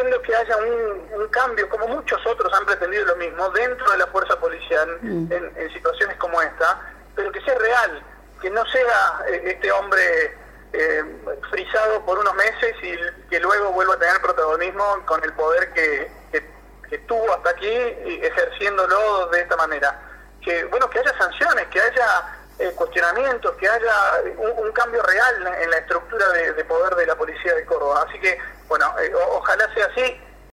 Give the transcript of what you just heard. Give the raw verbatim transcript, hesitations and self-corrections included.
pretendo que haya un, un cambio, como muchos otros han pretendido lo mismo, dentro de la fuerza policial, mm. en, en situaciones como esta, pero que sea real, que no sea eh, este hombre eh, frisado por unos meses y que luego vuelva a tener protagonismo con el poder que, que, que tuvo hasta aquí, ejerciéndolo de esta manera. Que bueno, que haya sanciones, que haya eh, cuestionamientos, que haya un, un cambio real en la estructura de, de poder de la policía de Córdoba. Así que, bueno, eh, o, ojalá sea así.